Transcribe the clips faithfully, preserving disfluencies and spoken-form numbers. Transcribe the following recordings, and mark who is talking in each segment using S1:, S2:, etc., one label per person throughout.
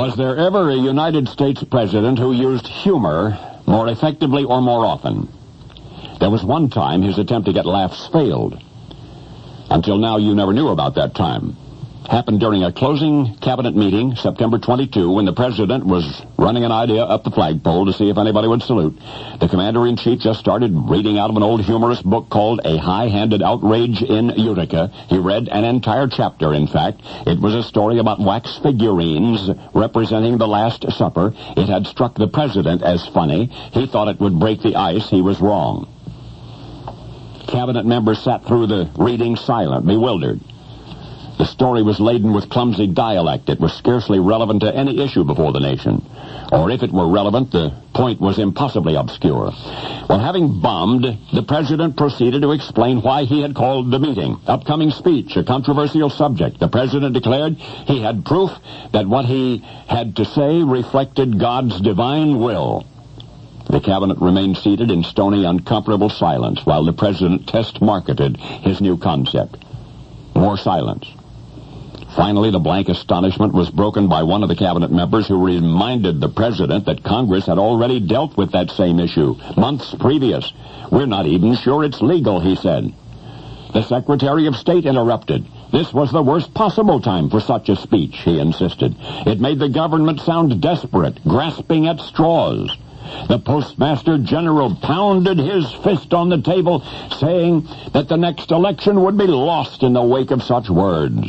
S1: Was there ever a United States president who used humor more effectively or more often? There was one time his attempt to get laughs failed. Until now, you never knew about that time. Happened during a closing cabinet meeting, September twenty-second, when the president was running an idea up the flagpole to see if anybody would salute. The commander-in-chief just started reading out of an old humorous book called A High-Handed Outrage in Utica. He read an entire chapter, in fact. It was a story about wax figurines representing the Last Supper. It had struck the president as funny. He thought it would break the ice. He was wrong. Cabinet members sat through the reading silent, bewildered. The story was laden with clumsy dialect. It was scarcely relevant to any issue before the nation. Or if it were relevant, the point was impossibly obscure. Well, having bombed, the president proceeded to explain why he had called the meeting. Upcoming speech, a controversial subject. The president declared he had proof that what he had to say reflected God's divine will. The cabinet remained seated in stony, uncomfortable silence while the president test-marketed his new concept. More silence. Finally, the blank astonishment was broken by one of the cabinet members who reminded the president that Congress had already dealt with that same issue months previous. We're not even sure it's legal, he said. The Secretary of State interrupted. This was the worst possible time for such a speech, he insisted. It made the government sound desperate, grasping at straws. The Postmaster General pounded his fist on the table, saying that the next election would be lost in the wake of such words.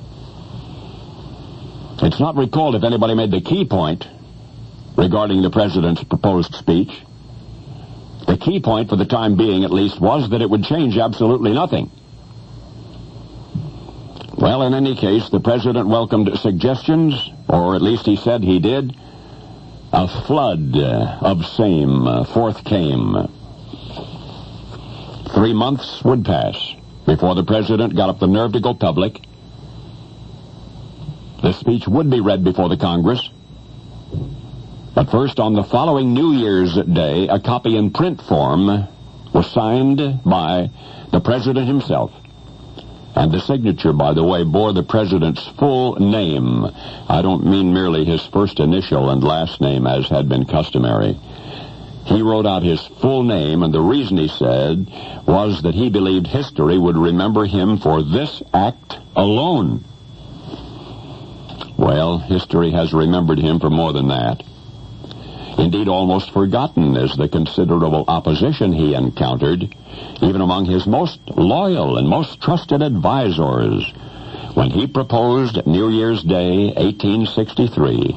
S1: It's not recalled if anybody made the key point regarding the president's proposed speech. The key point, for the time being at least, was that it would change absolutely nothing. Well, in any case, the president welcomed suggestions, or at least he said he did. A flood uh, of same uh, forth came. Three months would pass before the president got up the nerve to go public. The speech would be read before the Congress. But first, on the following New Year's Day, a copy in print form was signed by the president himself. And the signature, by the way, bore the president's full name. I don't mean merely his first initial and last name, as had been customary. He wrote out his full name, and the reason, he said, was that he believed history would remember him for this act alone. Well, history has remembered him for more than that. Indeed, almost forgotten is the considerable opposition he encountered, even among his most loyal and most trusted advisors, when he proposed New Year's Day, eighteen sixty-three,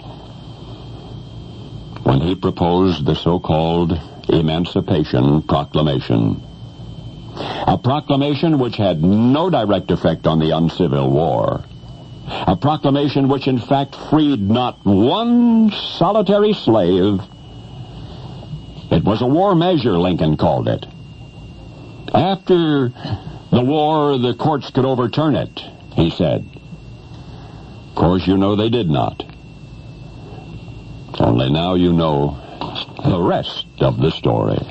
S1: when he proposed the so-called Emancipation Proclamation. A proclamation which had no direct effect on the uncivil war. A proclamation which, in fact, freed not one solitary slave. It was a war measure, Lincoln called it. After the war, the courts could overturn it, he said. Of course, you know they did not. Only now you know the rest of the story.